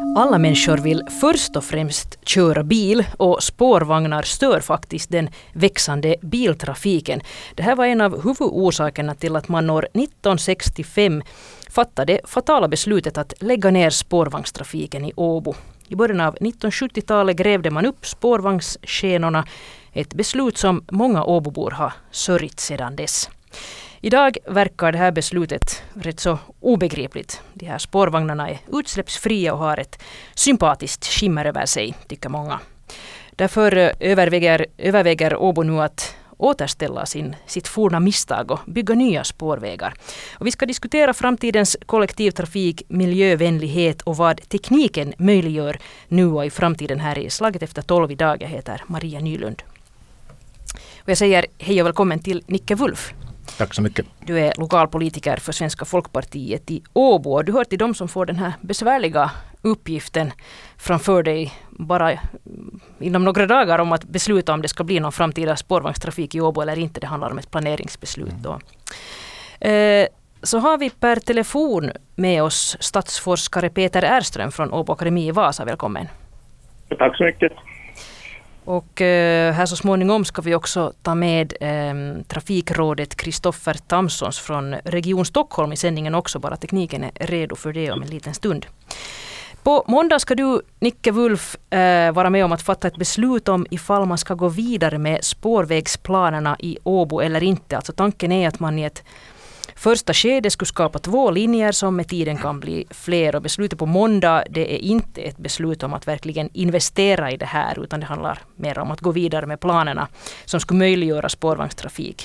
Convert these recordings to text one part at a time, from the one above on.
Alla människor vill först och främst köra bil och spårvagnar stör faktiskt den växande biltrafiken. Det här var en av huvudorsakerna till att man år 1965 fattade fatala beslutet att lägga ner spårvagnstrafiken i Åbo. I början av 1970-talet grävde man upp spårvagnsskenorna, ett beslut som många Åbobor har sörjt sedan dess. Idag verkar det här beslutet rätt så obegripligt. De här spårvagnarna är utsläppsfria och har ett sympatiskt skimmer över sig, tycker många. Därför överväger Åbo nu att återställa sitt forna misstag och bygga nya spårvägar. Och vi ska diskutera framtidens kollektivtrafik, miljövänlighet och vad tekniken möjliggör nu och i framtiden här i Slaget efter 12 idag. Jag heter Maria Nylund. Och jag säger hej och välkommen till Nicke Wulff. Tack så mycket. Du är lokalpolitiker för Svenska Folkpartiet i Åbo och du hör till dem som får den här besvärliga uppgiften framför dig bara inom några dagar om att besluta om det ska bli någon framtida spårvagnstrafik i Åbo eller inte. Det handlar om ett planeringsbeslut då. Så har vi per telefon med oss statsforskare Peter Erström från Åbo Akademi i Vasa. Välkommen. Tack så mycket. Och här så småningom ska vi också ta med trafikrådet Kristoffer Tamsons från Region Stockholm i sändningen också, bara tekniken är redo för det om en liten stund. På måndag ska du, Nicke Wulff, vara med om att fatta ett beslut om ifall man ska gå vidare med spårvägsplanerna i Åbo eller inte. Alltså tanken är att man i ett första skede skulle skapa 2 linjer som med tiden kan bli fler, och beslutet på måndag, det är inte ett beslut om att verkligen investera i det här, utan det handlar mer om att gå vidare med planerna som skulle möjliggöra spårvagnstrafik.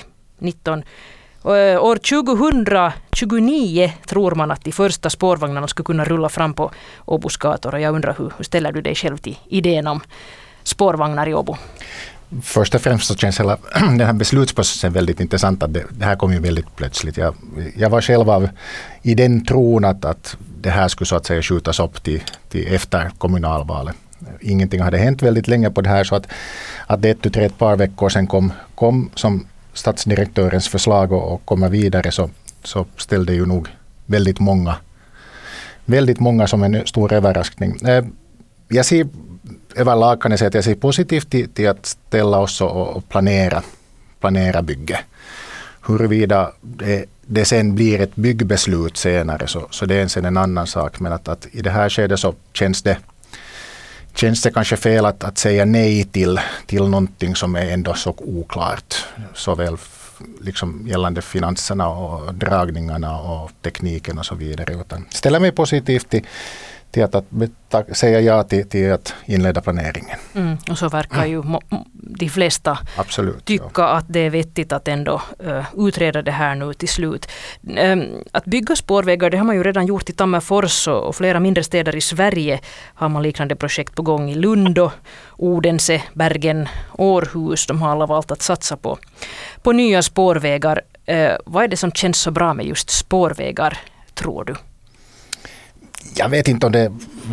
År 2029 tror man att de första spårvagnarna skulle kunna rulla fram på Åbos gator, och jag undrar hur ställer du dig själv till idén om spårvagnar i Åbo? Först och främst så känns hela den här beslutsprocessen väldigt intressant. Att det här kom ju väldigt plötsligt. Jag var själv i den tron att det här skulle så att säga skjutas upp till efter kommunalvalet. Ingenting hade hänt väldigt länge på det här, så att det ett par veckor sedan kom som statsdirektörens förslag och komma vidare, så ställde ju nog väldigt många som en stor överraskning. Jag ser överlag kan jag säga att jag ser positivt till att ställa oss och planera bygge. Huruvida det sen blir ett byggbeslut senare, så det är sen en annan sak. Men att i det här skedet så känns det kanske fel att säga nej till någonting som är ändå så oklart. Såväl liksom gällande finanserna och dragningarna och tekniken och så vidare. Utan ställa mig positivt till att säga ja till att inleda planeringen. Och så verkar ju de flesta tycka att det är vettigt att ändå utreda det här nu till slut. Att bygga spårvägar, det har man ju redan gjort i Tammerfors, och flera mindre städer i Sverige har man liknande projekt på gång. I Lund, Odense, Bergen, Århus, de har alla valt att satsa på nya spårvägar. Vad är det som känns så bra med just spårvägar, tror du? Jag vet inte om det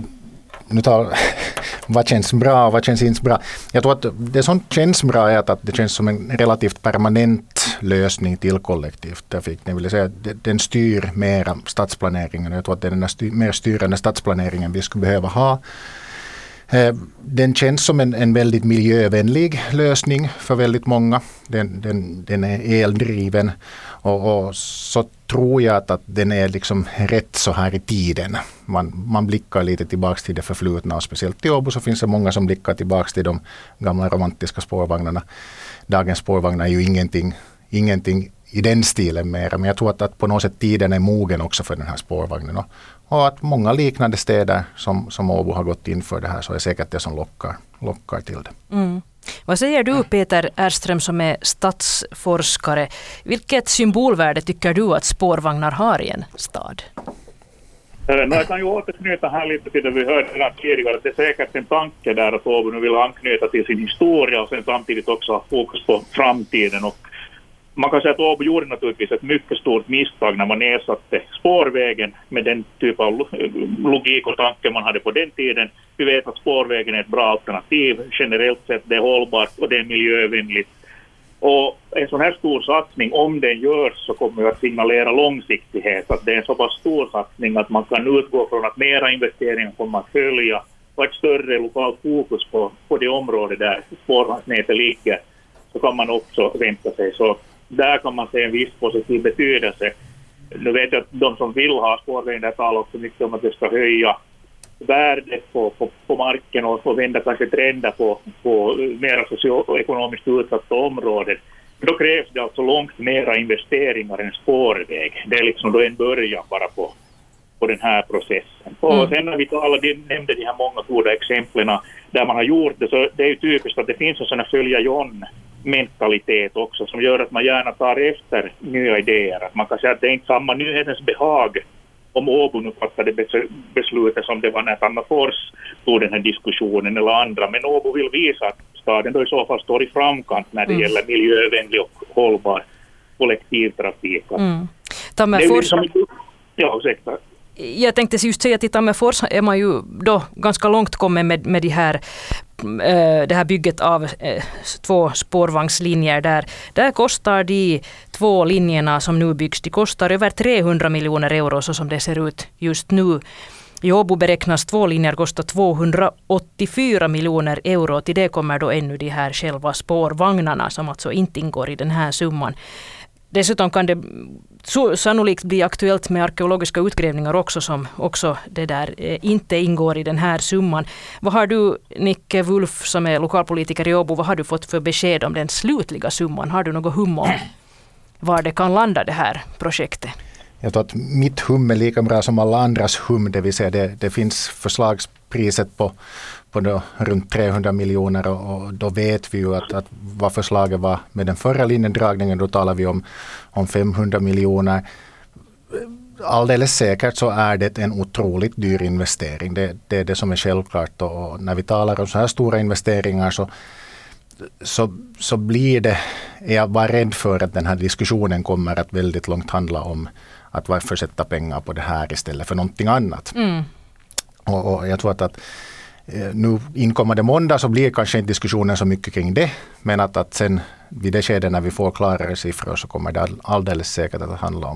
vad känns bra och vad känns inte bra. Jag tror att det som känns bra är att det känns som en relativt permanent lösning till kollektivtrafik. Det vill säga den styr mera stadsplaneringen. Jag tror att det är den mer styrande stadsplaneringen vi skulle behöva ha. Den känns som en väldigt miljövänlig lösning för väldigt många. Den är eldriven och så tror jag att den är liksom rätt så här i tiden. Man blickar lite tillbaka till det förflutna, och speciellt i Åbo så finns det många som blickar tillbaka till de gamla romantiska spårvagnarna. Dagens spårvagnar är ju ingenting i den stilen mer, men jag tror att på något sätt tiden är mogen också för den här spårvagnen. Och att många liknande städer som Åbo har gått in för det här, så är säkert det som lockar till det. Vad säger du, Peter Erström, som är stadsforskare? Vilket symbolvärde tycker du att spårvagnar har i en stad? Jag kan ju återknyta här lite till det vi hörde tidigare. Det är säkert en tanke där att Åbo nu vill anknyta till sin historia och sen samtidigt också ha fokus på framtiden. Och man kan säga att Åbo gjorde naturligtvis ett mycket stort misstag när man ersatte spårvägen med den typ av logik och tanke man hade på den tiden. Vi vet att spårvägen är ett bra alternativ. Generellt sett det är hållbart och det är miljövänligt. Och en sån här stor satsning, om den görs, så kommer att signalera långsiktighet. Att det är en så pass stor satsning att man kan utgå från att mera investeringar kommer att följa och ett större lokalt fokus på det område där spårvagnsnätet ligger, så kan man också vänta sig. Så där kan man se en viss positiv betydelse. Nu vet jag att de som vill ha spårvägen där talar också mycket om att det ska höja värdet på marken och vända kanske trender på mera socioekonomiskt utsatta områden. Då krävs det alltså långt mera investeringar än spårväg. Det är liksom då en början bara på den här processen. Och sen när vi nämnde de här många goda exemplen där man har gjort det, så det är ju typiskt att det finns en sån här följa John-mentalitet också som gör att man gärna tar efter nya idéer. Att man kan säga att det är inte samma nyhetens behag om Åbo nu fattade beslutet som det var när Tammerfors tog den här diskussionen eller andra. Men Åbo vill visa att staden då i så fall står i framkant när det gäller miljövänlig och hållbar kollektivtrafik. Tammerfors... Ja, ursäkta. Jag tänkte just säga att i Tammerfors är man ju då ganska långt kommit med det här bygget av 2 spårvagnslinjer. Där kostar de 2 linjerna som nu byggs, de kostar över 300 miljoner euro så som det ser ut just nu. I Åbo beräknas 2 linjer kosta 284 miljoner euro. Till det kommer då ännu de här själva spårvagnarna som alltså inte ingår i den här summan. Dessutom kan det sannolikt bli aktuellt med arkeologiska utgrävningar också som också det där inte ingår i den här summan. Vad har du, Nicke Wulf, som är lokalpolitiker i Åbo, vad har du fått för besked om den slutliga summan? Har du något hum om var det kan landa det här projektet? Jag tror att mitt hum är lika bra som alla andras hum, det vill säga det finns förslagspriset på runt 300 miljoner och då vet vi ju att vad förslaget var med den förra linjedragningen, då talar vi om 500 miljoner. Alldeles säkert så är det en otroligt dyr investering, det är det som är självklart, och när vi talar om så här stora investeringar så blir det, jag var rädd för att den här diskussionen kommer att väldigt långt handla om att varför sätta pengar på det här istället för någonting annat. Och jag tror att nu inkommande måndag så blir kanske inte diskussionen så mycket kring det, men att sen vid det skedet när vi får klarare siffror så kommer det alldeles säkert att handla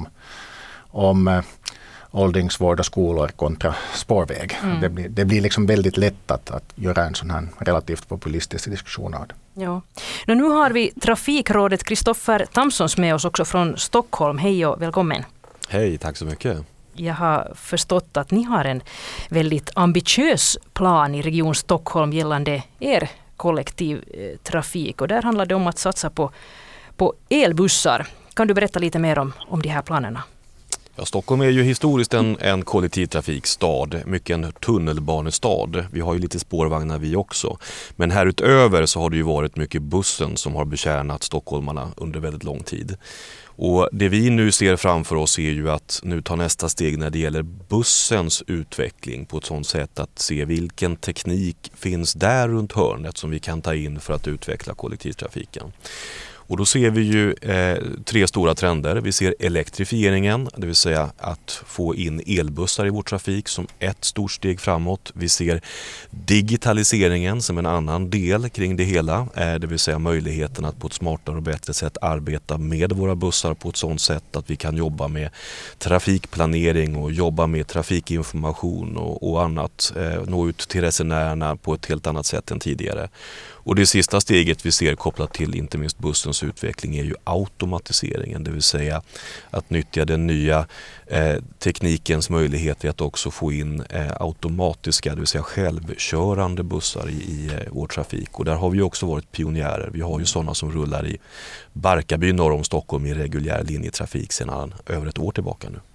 om åldringsvård och skolor kontra spårväg. Det blir liksom väldigt lätt att göra en sån här relativt populistisk diskussion av det. Ja. Nu har vi trafikrådet Kristoffer Tamsons med oss också från Stockholm. Hej och välkommen. Hej, tack så mycket. Jag har förstått att ni har en väldigt ambitiös plan i Region Stockholm gällande er kollektivtrafik. Och där handlar det om att satsa på elbussar. Kan du berätta lite mer om de här planerna? Ja, Stockholm är ju historiskt en kollektivtrafikstad, mycket en tunnelbanestad. Vi har ju lite spårvagnar vi också. Men härutöver så har det ju varit mycket bussen som har betjänat stockholmarna under väldigt lång tid. Och det vi nu ser framför oss är ju att nu ta nästa steg när det gäller bussens utveckling på ett sådant sätt att se vilken teknik finns där runt hörnet som vi kan ta in för att utveckla kollektivtrafiken. Och då ser vi ju 3 stora trender. Vi ser elektrifieringen, det vill säga att få in elbussar i vår trafik som ett stort steg framåt. Vi ser digitaliseringen som en annan del kring det hela, det vill säga möjligheten att på ett smartare och bättre sätt arbeta med våra bussar på ett sådant sätt att vi kan jobba med trafikplanering och jobba med trafikinformation och annat, nå ut till resenärerna på ett helt annat sätt än tidigare. Och det sista steget vi ser kopplat till inte minst bussens utveckling är ju automatiseringen, det vill säga att nyttja den nya teknikens möjligheter att också få in automatiska, det vill säga självkörande bussar i vår trafik. Och där har vi också varit pionjärer. Vi har ju sådana som rullar i Barkarby norr om Stockholm i reguljär linjetrafik sedan över ett år tillbaka nu.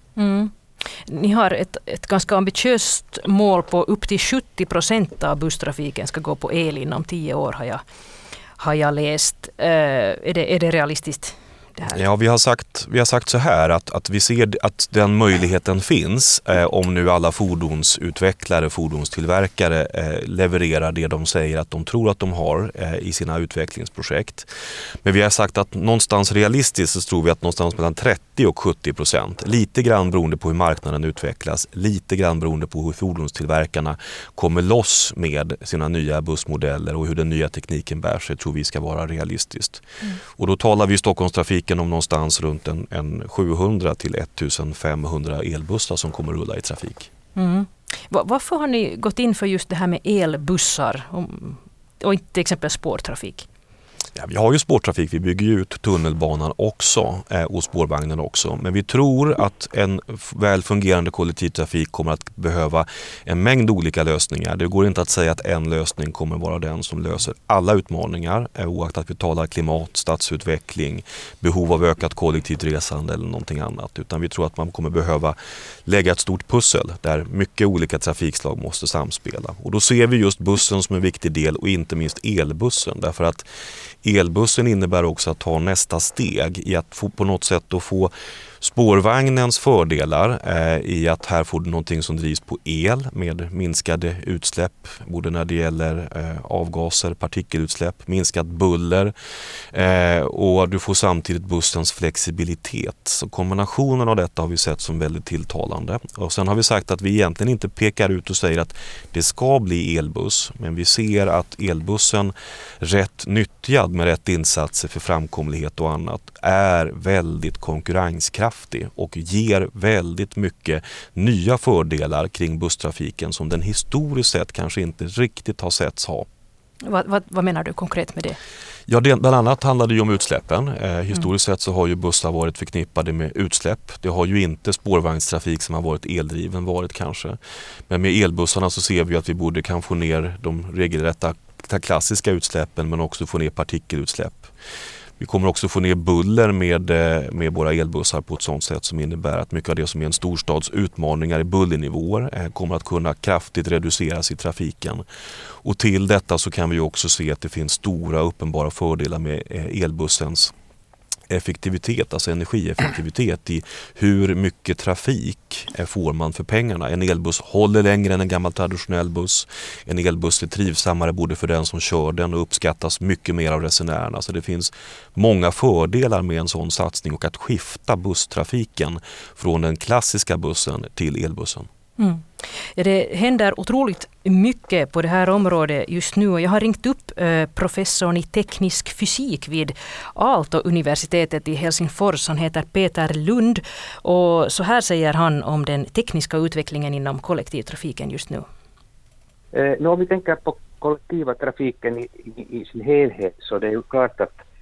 Ni har ett ganska ambitiöst mål på upp till 70% av busstrafiken ska gå på el inom 10 år har jag läst. Är det realistiskt det här? Ja, vi har sagt så här att vi ser att den möjligheten finns om nu alla fordonsutvecklare, fordonstillverkare levererar det de säger att de tror att de har i sina utvecklingsprojekt. Men vi har sagt att någonstans realistiskt så tror vi att någonstans mellan 30 och 70%, lite grann beroende på hur marknaden utvecklas, lite grann beroende på hur fordonstillverkarna kommer loss med sina nya bussmodeller och hur den nya tekniken bär sig, tror vi ska vara realistiskt. Och då talar vi i Stockholmstrafiken om någonstans runt en 700 till 1500 elbussar som kommer rulla i trafik. Varför har ni gått in för just det här med elbussar och inte till exempel spårtrafik? Ja, vi har ju spårtrafik, vi bygger ju ut tunnelbanan också och spårvagnen också. Men vi tror att en väl fungerande kollektivtrafik kommer att behöva en mängd olika lösningar. Det går inte att säga att en lösning kommer vara den som löser alla utmaningar, oaktat vi talar klimat, stadsutveckling, behov av ökat kollektivt resande eller någonting annat. Utan vi tror att man kommer behöva lägga ett stort pussel där mycket olika trafikslag måste samspela. Och då ser vi just bussen som en viktig del och inte minst elbussen. Därför att elbussen innebär också att ta nästa steg i att på något sätt då få spårvagnens fördelar i att här får du någonting som drivs på el med minskade utsläpp, både när det gäller avgaser, partikelutsläpp, minskat buller och du får samtidigt bussens flexibilitet. Så kombinationen av detta har vi sett som väldigt tilltalande. Och sen har vi sagt att vi egentligen inte pekar ut och säger att det ska bli elbuss, men vi ser att elbussen rätt nyttjad med rätt insatser för framkomlighet och annat är väldigt konkurrenskraftig och ger väldigt mycket nya fördelar kring busstrafiken som den historiskt sett kanske inte riktigt har setts ha. Vad menar du konkret med det? Ja, bland annat handlar det ju om utsläppen. Historiskt sett så har ju bussar varit förknippade med utsläpp. Det har ju inte spårvagnstrafik som har varit eldriven varit kanske. Men med elbussarna så ser vi att vi borde kan få ner de regelrätta klassiska utsläppen men också få ner partikelutsläpp. Vi kommer också få ner buller med våra elbussar på ett sådant sätt som innebär att mycket av det som är en storstads utmaningar i bullernivåer kommer att kunna kraftigt reduceras i trafiken. Och till detta så kan vi också se att det finns stora uppenbara fördelar med elbussens effektivitet, alltså energieffektivitet i hur mycket trafik får man för pengarna. En elbuss håller längre än en gammal traditionell buss. En elbuss är trivsammare både för den som kör den och uppskattas mycket mer av resenärerna. Så det finns många fördelar med en sån satsning och att skifta busstrafiken från den klassiska bussen till elbussen. Ja, det händer otroligt mycket på det här området just nu och jag har ringt upp professorn i teknisk fysik vid Aalto-universitetet i Helsingfors. Han heter Peter Lund och så här säger han om den tekniska utvecklingen inom kollektivtrafiken just nu. Om vi tänker på kollektiva trafiken i sin helhet så det är ju klart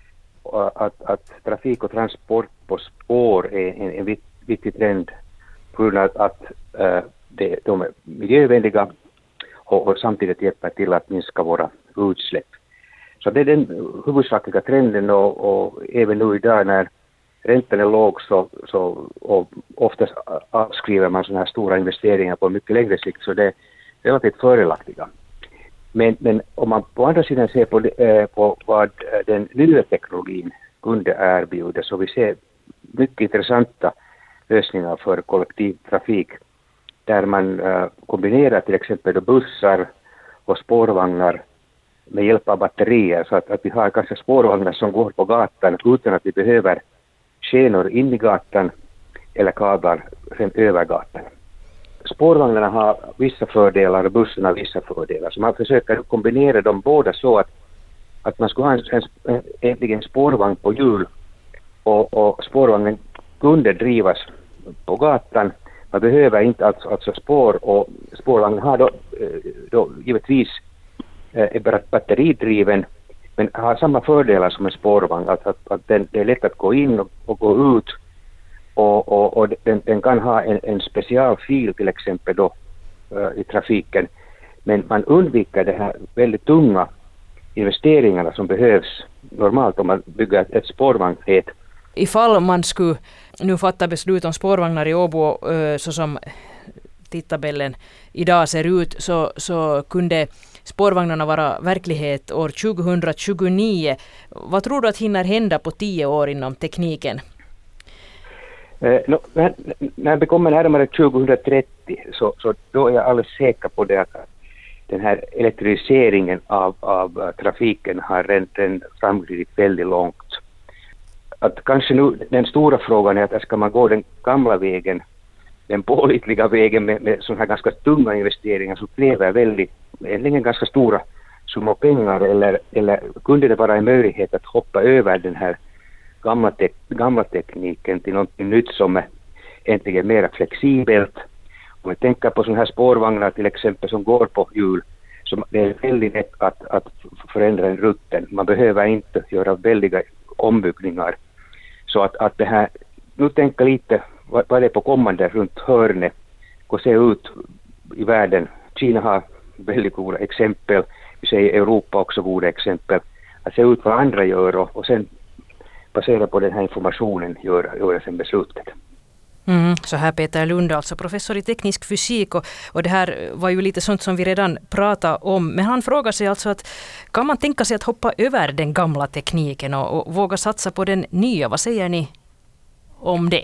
att trafik och transport på spår är en viktig trend på grund av att de är miljövänliga och samtidigt hjälper till att minska våra utsläpp. Så det är den huvudsakliga trenden och även nu idag när räntan är låg så och oftast avskriver man sådana här stora investeringar på mycket längre sikt så det är relativt fördelaktiga. Men om man på andra sidan ser på vad den nya teknologin kunde erbjuda så vi ser mycket intressanta lösningar för kollektivtrafik där man kombinerar till exempel bussar och spårvagnar med hjälp av batterier så att vi har kanske spårvagnar som går på gatan utan att vi behöver skenor in i gatan eller kablar sen över gatan. Spårvagnarna har vissa fördelar och bussarna har vissa fördelar. Så man försöker kombinera dem båda så att man ska ha en spårvagn på hjul och spårvagnen kunde drivas på gatan. Man behöver inte alltså spår och spårvagnen har då givetvis är batteridriven men har samma fördelar som en spårvagn. Att det är lätt att gå in och gå ut och den kan ha en specialfil till exempel då i trafiken. Men man undviker det här väldigt tunga investeringarna som behövs normalt om man bygger ett spårvagnsnät. Ifall man skulle nu fatta beslut om spårvagnar i Åbo så som tidtabellen idag ser ut så kunde spårvagnarna vara verklighet år 2029. Vad tror du att hinner hända på 10 år inom tekniken? När vi kommer närmare 2030 så då är jag alldeles säker på det att den här elektrifieringen av trafiken har redan framgått väldigt långt. Att kanske nu den stora frågan är att ska man gå den gamla vägen, den pålitliga vägen med sådana här ganska tunga investeringar som kräver egentligen ganska stora summor pengar, eller kunde det vara en möjlighet att hoppa över den här gamla tekniken till något nytt som är egentligen mer flexibelt. Om vi tänker på sådana här spårvagnar till exempel som går på hjul, så det är väldigt lätt att förändra en rutten. Man behöver inte göra väldiga ombyggningar. Så att det här, nu tänka lite vad det är på kommande runt hörnet, hur ser ut i världen. Kina har väldigt goda exempel, vi säger Europa också goda exempel. Att se ut vad andra gör och sen baserat på den här informationen göra sen beslutet. Så här Peter Lund, alltså professor i teknisk fysik, och det här var ju lite sånt som vi redan pratade om, men han frågar sig alltså att kan man tänka sig att hoppa över den gamla tekniken och våga satsa på den nya? Vad säger ni om det?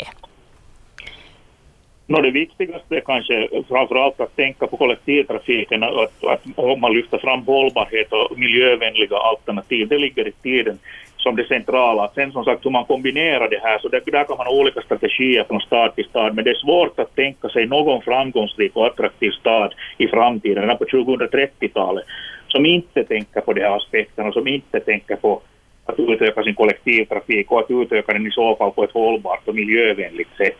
Det viktigaste är kanske framförallt att tänka på kollektivtrafiken, att om man lyfter fram hållbarhet och miljövänliga alternativ, det ligger i tiden som det centrala. Sen som sagt hur man kombinerar det här, så där kan man ha olika strategier från stad till stad, men det är svårt att tänka sig någon framgångsrik och attraktiv stad i framtiden, redan på 2030-talet, som inte tänker på de här aspekterna, som inte tänker på att utöka sin kollektivtrafik och att utöka den i så fall på ett hållbart och miljövänligt sätt.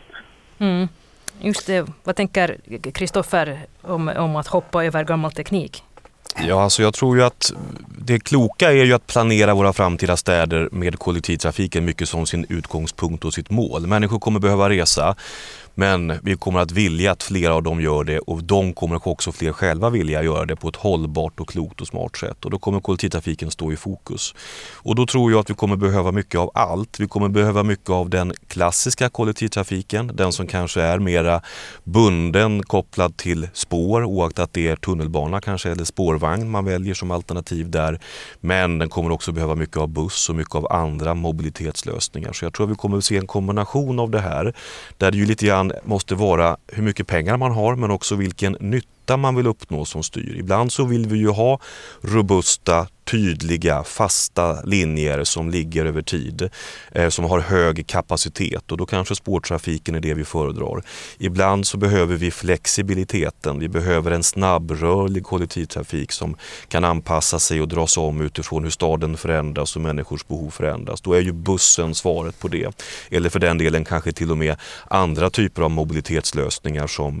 Just det. Vad tänker Kristoffer om att hoppa över gammal teknik? Ja, alltså jag tror ju att det kloka är ju att planera våra framtida städer med kollektivtrafiken mycket som sin utgångspunkt och sitt mål. Människor kommer behöva resa, men vi kommer att vilja att flera av dem gör det, och de kommer också fler själva vilja göra det på ett hållbart och klokt och smart sätt. Och då kommer kollektivtrafiken stå i fokus. Och då tror jag att vi kommer behöva mycket av allt. Vi kommer behöva mycket av den klassiska kollektivtrafiken, den som kanske är mera bunden, kopplad till spår, oaktat det är tunnelbana kanske eller spårvagn man väljer som alternativ där. Men den kommer också behöva mycket av buss och mycket av andra mobilitetslösningar. Så jag tror att vi kommer att se en kombination av det här, där det ju lite grann måste vara hur mycket pengar man har, men också vilken nytta man vill uppnå som styr. Ibland så vill vi ju ha robusta, tydliga, fasta linjer som ligger över tid, som har hög kapacitet, och då kanske spårtrafiken är det vi föredrar. Ibland så behöver vi flexibiliteten, vi behöver en snabbrörlig kollektivtrafik som kan anpassa sig och dras om utifrån hur staden förändras och människors behov förändras. Då är ju bussen svaret på det. Eller för den delen kanske till och med andra typer av mobilitetslösningar som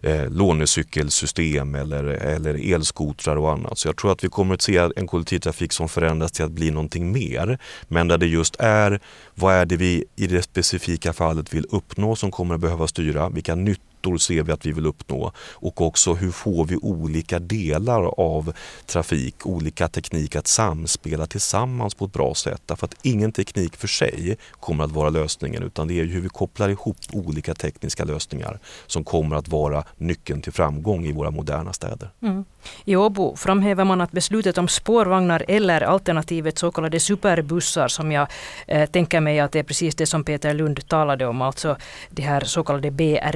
lånecykelsystem eller elskotrar och annat. Så jag tror att vi kommer att se en kollektivtrafik som förändras till att bli någonting mer, men där det just är vad är det vi i det specifika fallet vill uppnå som kommer att behöva styra, vilka nyttor ser vi att vi vill uppnå, och också hur får vi olika delar av trafik, olika teknik att samspela tillsammans på ett bra sätt, därför att ingen teknik för sig kommer att vara lösningen, utan det är hur vi kopplar ihop olika tekniska lösningar som kommer att vara nyckeln till framgång i våra moderna städer. I Åbo framhäver man att beslutet om spårvagnar eller alternativet så kallade superbussar, som jag tänker mig att det är precis det som Peter Lund talade om, alltså det här så kallade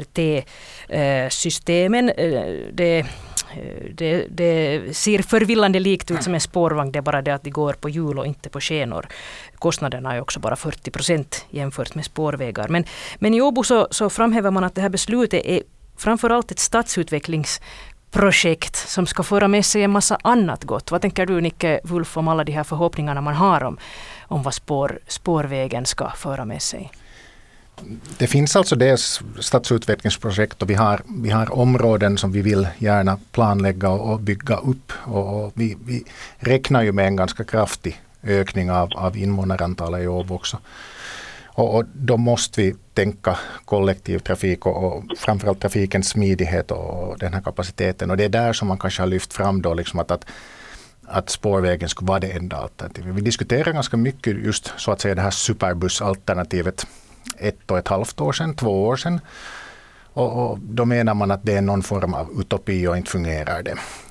BRT-systemen. Det ser förvillande likt ut som en spårvagn, det är bara det att det går på hjul och inte på skenor. Kostnaderna är också bara 40% jämfört med spårvägar. Men i Åbo så framhäver man att det här beslutet är framförallt ett stadsutvecklingsprojekt som ska föra med sig en massa annat gott. Vad tänker du, Nicke Wulff, om alla de här förhoppningarna man har om vad spårvägen ska föra med sig? Det finns alltså det stadsutvecklingsprojekt, och vi har områden som vi vill gärna planlägga och bygga upp. Och vi räknar ju med en ganska kraftig ökning av invånarantalet i Åbo också. Och då måste vi tänka kollektivtrafik och framförallt trafikens smidighet och den här kapaciteten. Och det är där som man kanske har lyft fram då liksom att spårvägen skulle vara det enda alternativet. Vi diskuterar ganska mycket just så att säga det här superbussalternativet 1,5 år sedan, 2 år sedan. Och då menar man att det är någon form av utopi och inte fungerar det.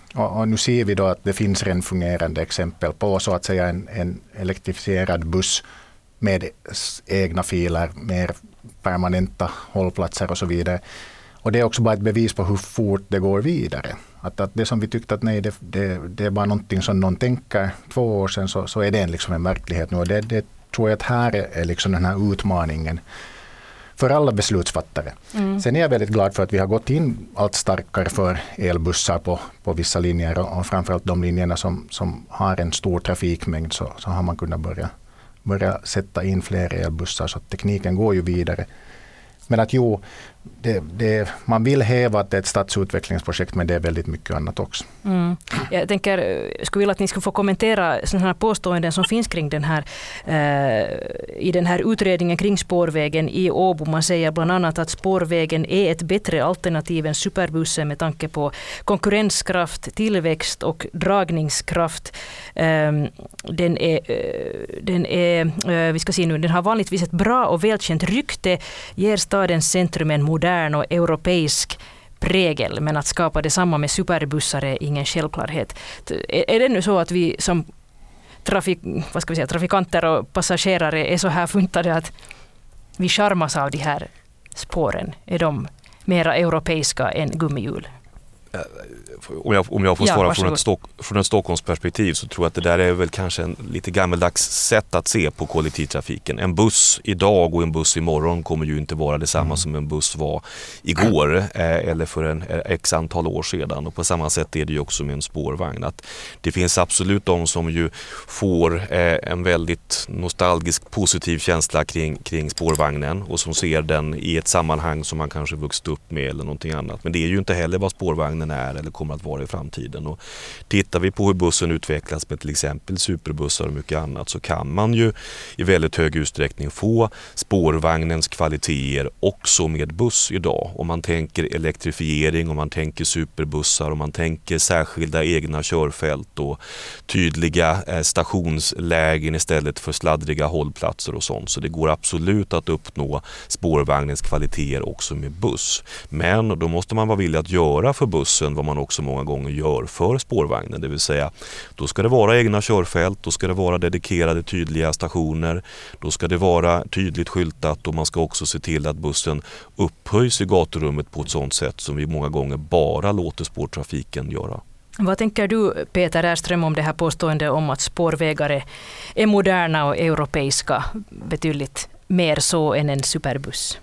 Och nu ser vi då att det finns redan fungerande exempel på så att säga en elektrifierad buss med egna filer, mer permanenta hållplatser och så vidare. Och det är också bara ett bevis på hur fort det går vidare. Att det som vi tyckte att nej, det är bara någonting som någon tänker 2 år sedan, så är det liksom en verklighet nu. Och det tror jag att här är liksom den här utmaningen för alla beslutsfattare. Sen är jag väldigt glad för att vi har gått in allt starkare för elbussar på vissa linjer, och framförallt de linjerna som har en stor trafikmängd, så har man kunnat börja sätta in fler elbussar, så att tekniken går ju vidare. Men att man vill häva att det är ett stadsutvecklingsprojekt, men det är väldigt mycket annat också. Jag skulle vilja att ni skulle få kommentera sådana här påståenden som finns kring den här i den här utredningen kring spårvägen i Åbo. Man säger bland annat att spårvägen är ett bättre alternativ än superbussen med tanke på konkurrenskraft, tillväxt och dragningskraft. Den har vanligtvis ett bra och välkänt rykte, ger stadens centrum en modern och europeisk prägel, men att skapa detsamma med superbussar är ingen självklarhet. Är det nu så att vi som trafikanter och passagerare är så här funtade att vi charmas av de här spåren? Är de mera europeiska än gummihjul? Om jag får svara från ett Stockholmsperspektiv, så tror jag att det där är väl kanske en lite gammeldags sätt att se på kollektivtrafiken. En buss idag och en buss imorgon kommer ju inte vara detsamma som en buss var igår eller för en x antal år sedan. Och på samma sätt är det ju också med en spårvagn. Att det finns absolut de som ju får en väldigt nostalgisk positiv känsla kring spårvagnen och som ser den i ett sammanhang som man kanske vuxit upp med eller någonting annat. Men det är ju inte heller vad spårvagnen är eller kommer att vara i framtiden. Och tittar vi på hur bussen utvecklas med till exempel superbussar och mycket annat, så kan man ju i väldigt hög utsträckning få spårvagnens kvaliteter också med buss idag. Om man tänker elektrifiering, om man tänker superbussar, om man tänker särskilda egna körfält och tydliga stationslägen istället för sladdriga hållplatser och sånt. Så det går absolut att uppnå spårvagnens kvaliteter också med buss. Men då måste man vara villig att göra för bussen vad man också många gånger gör för spårvagnen. Det vill säga, då ska det vara egna körfält, då ska det vara dedikerade tydliga stationer, då ska det vara tydligt skyltat, och man ska också se till att bussen upphöjs i gaturummet på ett sådant sätt som vi många gånger bara låter spårtrafiken göra. Vad tänker du, Peter Erström, om det här påståendet om att spårvägar är moderna och europeiska betydligt mer så än en superbuss?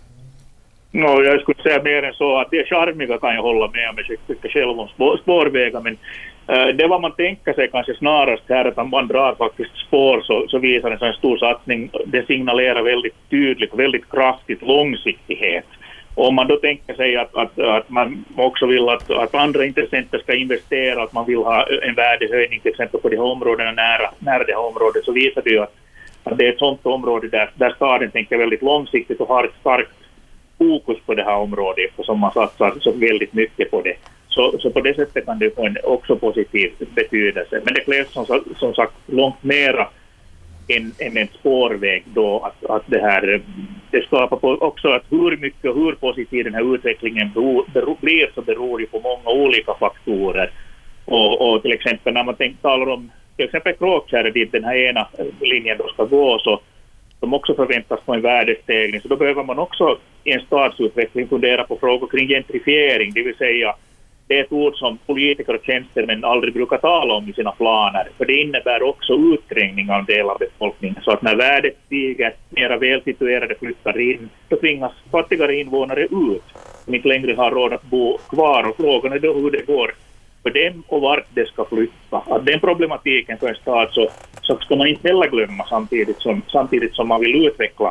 Jag skulle säga mer än så att det är charmiga kan jag hålla med om. Jag tycker själv om spårvägar, men det var man tänker sig kanske snarast här att man drar faktiskt spår så visar en sån stor satsning. Det signalerar väldigt tydligt, väldigt kraftigt långsiktighet. Och om man då tänker sig att man också vill att andra intressenter ska investera, att man vill ha en värdehöjning till exempel på de här områdena nära det här området, så visar det ju att det är ett sånt område där staden tänker väldigt långsiktigt och har ett starkt fokus på det här området, eftersom man satsar så väldigt mycket på det. Så på det sättet kan det få en också positiv betydelse. Men det krävs som sagt långt mera än en spårväg då, att det skapar också att hur positiv den här utvecklingen blir, så beror ju på många olika faktorer. Och till exempel när man talar om till exempel Kråkkärre, dit den här ena linjen då ska gå, så som också förväntas på en värdestegring, så då behöver man också i en stadsutveckling fundera på frågor kring gentrifiering, det vill säga det är ett ord som politiker och tjänstemän aldrig brukar tala om i sina planer, för det innebär också utträngning av en del av befolkningen, så att när värdet stiger, mera välsituerade flyttar in, då tvingas fattigare invånare ut som inte längre har råd att bo kvar, och frågan är då hur det går för dem och vart det ska flytta. Att den problematiken för en stad så ska man inte heller glömma samtidigt som man vill utveckla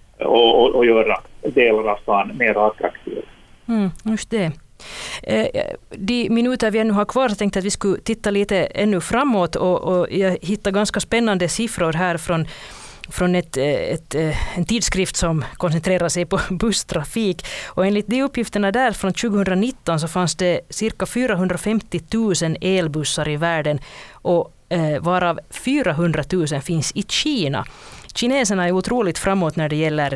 och göra delar av stan mer attraktiva. Just det. De minuter vi ännu har kvar, så tänkte att vi skulle titta lite ännu framåt, och jag hittade ganska spännande siffror här från en tidskrift som koncentrerar sig på busstrafik. Och enligt de uppgifterna där från 2019 så fanns det cirka 450 000 elbussar i världen, och varav 400 000 finns i Kina. kineserna är otroligt framåt när det gäller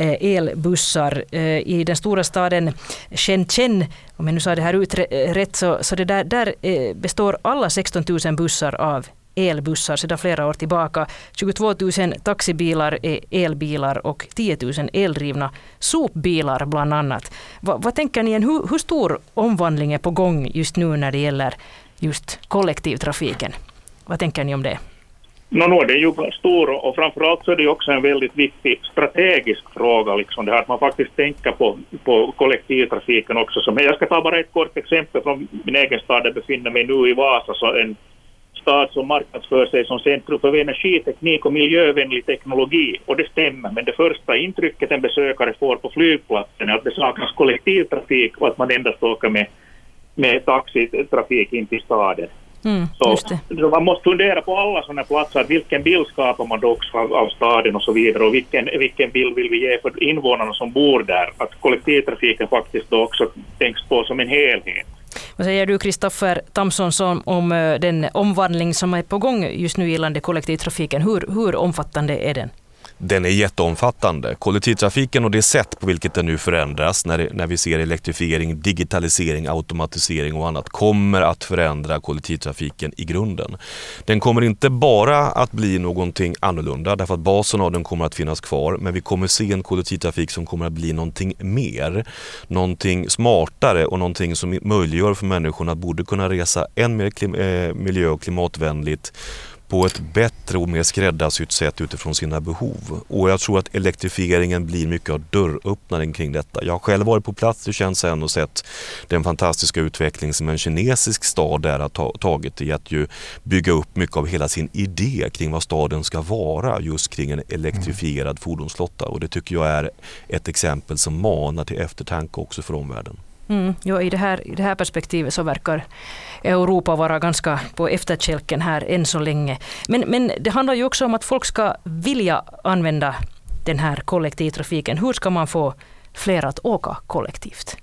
elbussar. I den stora staden Shenzhen, om jag nu sa det här ut rätt, så det där består alla 16 000 bussar av elbussar sedan flera år tillbaka. 22 000 taxibilar är elbilar och 10 000 eldrivna sopbilar bland annat. Vad tänker ni, hur stor omvandling är på gång just nu när det gäller just kollektivtrafiken? Vad tänker ni om det? Det är ju stor, och framförallt så är det också en väldigt viktig strategisk fråga, liksom det här att man faktiskt tänker på kollektivtrafiken också. Men jag ska ta bara ett kort exempel från min egen stad, där jag befinner mig nu i Vasa, så en stad som marknadsför sig som centrum för energiteknik och miljövänlig teknologi, och det stämmer, men det första intrycket en besökare får på flygplatsen är att det saknas kollektivtrafik och att man endast åker med taxitrafik in till staden. Så man måste fundera på alla sådana platser, att vilken bild skapar man då också av staden och så vidare, och vilken bild vill vi ge för invånarna som bor där, att kollektivtrafiken faktiskt då också tänks på som en helhet. Vad säger du, Kristoffer Tamsson, om den omvandling som är på gång just nu gällande kollektivtrafiken? Hur omfattande är den? Den är jätteomfattande. Kollektivtrafiken och det sätt på vilket den nu förändras när vi ser elektrifiering, digitalisering, automatisering och annat kommer att förändra kollektivtrafiken i grunden. Den kommer inte bara att bli någonting annorlunda därför att basen av den kommer att finnas kvar, men vi kommer se en kollektivtrafik som kommer att bli någonting mer, någonting smartare och någonting som möjliggör för människorna att borde kunna resa än mer miljö- och klimatvänligt på ett bättre och mer skräddarsytt sätt utifrån sina behov. Och jag tror att elektrifieringen blir mycket av dörröppnaren kring detta. Jag har själv varit på plats i Shenzhen och sett den fantastiska utveckling som en kinesisk stad där har tagit i att ju bygga upp mycket av hela sin idé kring vad staden ska vara just kring en elektrifierad fordonsflotta. Och det tycker jag är ett exempel som manar till eftertanke också för omvärlden. Ja, i det här perspektivet så verkar Europa vara ganska på efterkälken här än så länge. Men det handlar ju också om att folk ska vilja använda den här kollektivtrafiken. Hur ska man få fler att åka kollektivt?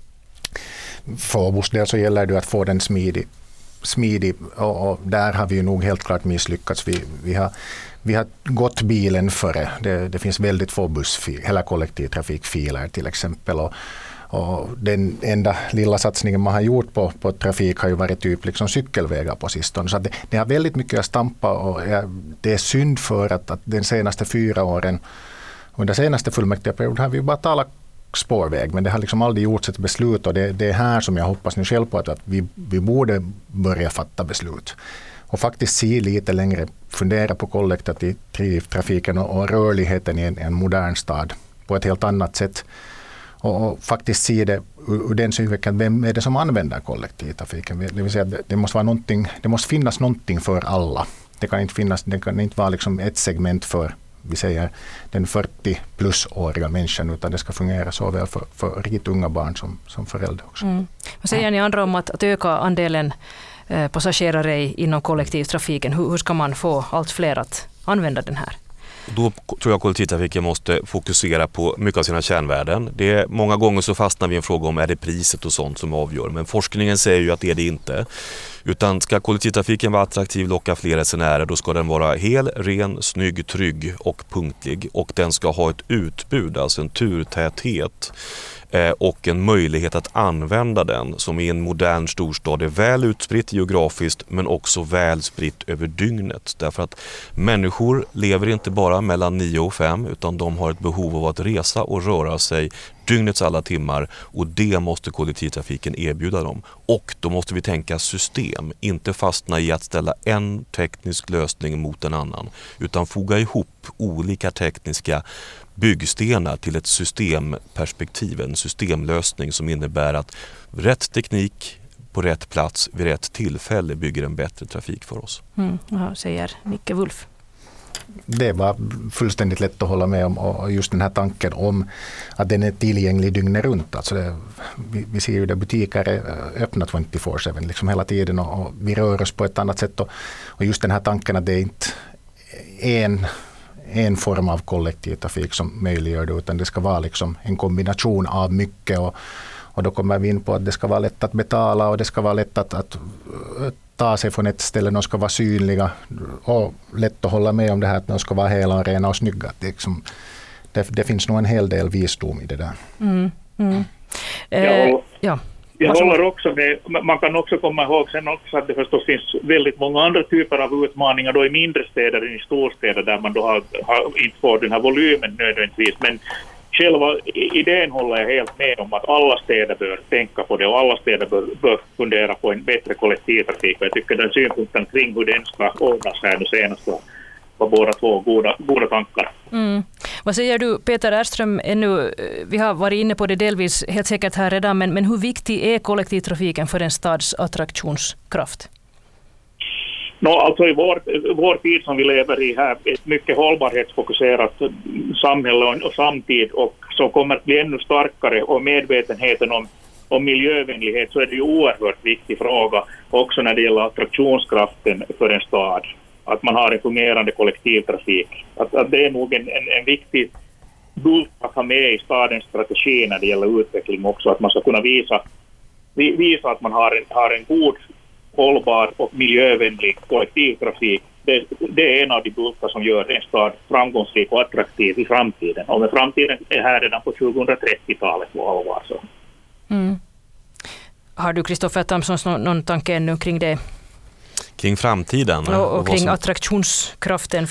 För Åbos del så gäller det att få den smidig och där har vi ju nog helt klart misslyckats. Vi har gått bilen före. Det finns väldigt få eller kollektivtrafikfiler till exempel, och den enda lilla satsningen man har gjort på trafik har ju varit typ liksom cykelvägar på sistone. Så det har väldigt mycket att stampa, och det är synd för att den senaste 4 åren, under senaste fullmäktigeperioden har vi ju bara talat spårväg, men det har liksom aldrig gjorts ett beslut, och det är här som jag hoppas nu själv på att vi borde börja fatta beslut. Och faktiskt se lite längre, fundera på kollektivtrafiken och rörligheten i en modern stad på ett helt annat sätt. Och faktiskt se det ur den synvinkeln, vem är det som använder kollektivtrafiken? Det vill säga det måste finnas någonting för alla. Det kan inte vara liksom ett segment för, vi säger, den 40-plus-åriga människan, utan det ska fungera såväl för riktigt unga barn som föräldrar också. Vad säger ni andra om att öka andelen passagerare inom kollektivtrafiken? Hur ska man få allt fler att använda den här? Då tror jag kollektivtrafiken måste fokusera på mycket av sina kärnvärden. Många gånger så fastnar vi i en fråga om är det priset och sånt som avgör. Men forskningen säger ju att det är det inte. Utan ska kollektivtrafiken vara attraktiv, locka fler resenärer, då ska den vara hel, ren, snygg, trygg och punktlig. Och den ska ha ett utbud, alltså en turtäthet och en möjlighet att använda den som i en modern storstad är väl utspritt geografiskt men också väl spritt över dygnet. Därför att människor lever inte bara mellan 9 och 5 utan de har ett behov av att resa och röra sig dygnets alla timmar, och det måste kollektivtrafiken erbjuda dem. Och då måste vi tänka system, inte fastna i att ställa en teknisk lösning mot en annan, utan foga ihop olika tekniska byggstenar till ett systemperspektiv, en systemlösning som innebär att rätt teknik på rätt plats vid rätt tillfälle bygger en bättre trafik för oss. Säger Micke Wulff. Det var fullständigt lätt att hålla med om, och just den här tanken om att den är tillgänglig dygnet runt. Alltså vi ser ju att butiker är öppna 24/7 liksom hela tiden, och vi rör oss på ett annat sätt, och just den här tanken att det är inte en form av kollektivtrafik som möjliggör det, utan det ska vara liksom en kombination av mycket, och Och då kommer vi in på att det ska vara lätt att betala och det ska vara lätt att ta sig från ett ställe, de ska vara synliga och lätt att hålla med om det här att de ska vara hela och rena och snygga. Det finns nog en hel del visdom i det där. Jag håller också med. Man kan också komma ihåg sen också att det förstås finns väldigt många andra typer av utmaningar då i mindre städer än i storstäder där man då har inte får den här volymen nödvändigtvis. Men själva idén håller jag helt med om att alla städer bör tänka på det och alla städer bör fundera på en bättre kollektivtrafik. Jag tycker den synpunkten kring hur den ska ordnas här nu senast var båda två goda tankar. Vad säger du, Peter Erström? Vi har varit inne på det delvis helt säkert här redan, men hur viktig är kollektivtrafiken för en stads attraktionskraft? Alltså i vår tid som vi lever i här, ett mycket hållbarhetsfokuserat samhälle och samtid och som kommer att bli ännu starkare och medvetenheten om miljövänlighet, så är det ju oerhört viktig fråga också när det gäller attraktionskraften för en stad. Att man har en fungerande kollektivtrafik. Att det är nog en viktig bult att ha med i stadens strategi när det gäller utveckling också. Att man ska kunna visa att man har en god, hållbar och miljövänlig kollektivtrafik. Det är en av de bultar som gör en stad framgångsrik och attraktiv i framtiden. Och med framtiden är här redan på 2030-talet på allvar. Så. Har du, Kristoffer Tamsons, någon tanke ännu kring det? Kring framtiden? Och kring attraktionskraften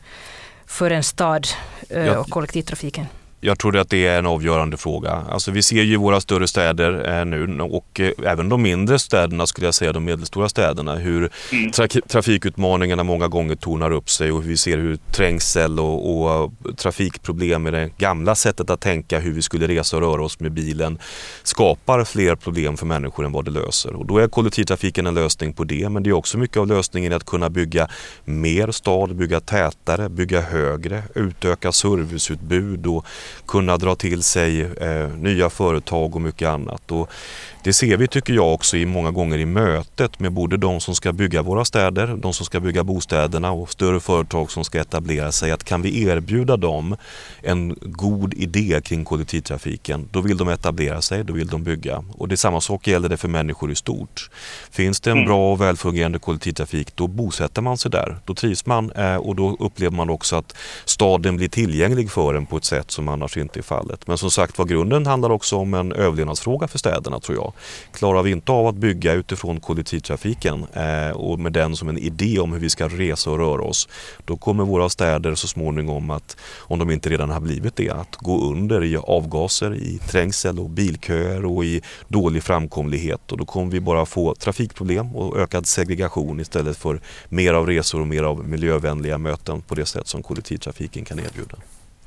för en stad och kollektivtrafiken? Jag tror att det är en avgörande fråga. Alltså vi ser ju våra större städer nu och även de mindre städerna, skulle jag säga, de medelstora städerna, hur trafikutmaningarna många gånger tornar upp sig och vi ser hur trängsel och trafikproblem med det gamla sättet att tänka hur vi skulle resa och röra oss med bilen skapar fler problem för människor än vad det löser. Och då är kollektivtrafiken en lösning på det, men det är också mycket av lösningen att kunna bygga mer stad, bygga tätare, bygga högre, utöka serviceutbud och kunna dra till sig nya företag och mycket annat. Och det ser vi, tycker jag, också i många gånger i mötet med både de som ska bygga våra städer, de som ska bygga bostäderna och större företag som ska etablera sig. Att kan vi erbjuda dem en god idé kring kollektivtrafiken, då vill de etablera sig, då vill de bygga. Och det är samma sak gäller det för människor i stort. Finns det en bra och välfungerande kollektivtrafik, då bosätter man sig där. Då trivs man och då upplever man också att staden blir tillgänglig för en på ett sätt som annars inte är fallet. Men som sagt, vad grunden handlar också om en överlevnadsfråga för städerna, tror jag. Klarar vi inte av att bygga utifrån kollektivtrafiken och med den som en idé om hur vi ska resa och röra oss, då kommer våra städer så småningom att, om de inte redan har blivit det, att gå under i avgaser, i trängsel och bilköer och i dålig framkomlighet. Och då kommer vi bara få trafikproblem och ökad segregation istället för mer av resor och mer av miljövänliga möten på det sätt som kollektivtrafiken kan erbjuda.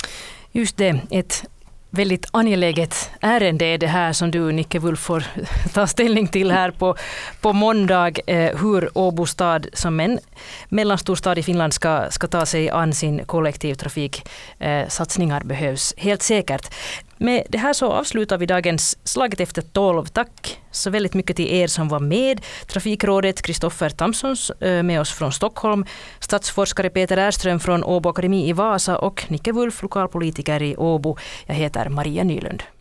Just det, ett väldigt angeläget ärende är det här som du, Nicke Wulff, får ta ställning till här på måndag. Hur Åbo stad som en mellanstor stad i Finland ska ta sig an sin kollektivtrafik. Satsningar behövs helt säkert. Med det här så avslutar vi dagens Slaget efter 12. Tack så väldigt mycket till er som var med. Trafikrådet Kristoffer Tamsons med oss från Stockholm, stadsforskare Peter Erström från Åbo Akademi i Vasa och Nicke Wulff, lokalpolitiker i Åbo. Jag heter Maria Nylund.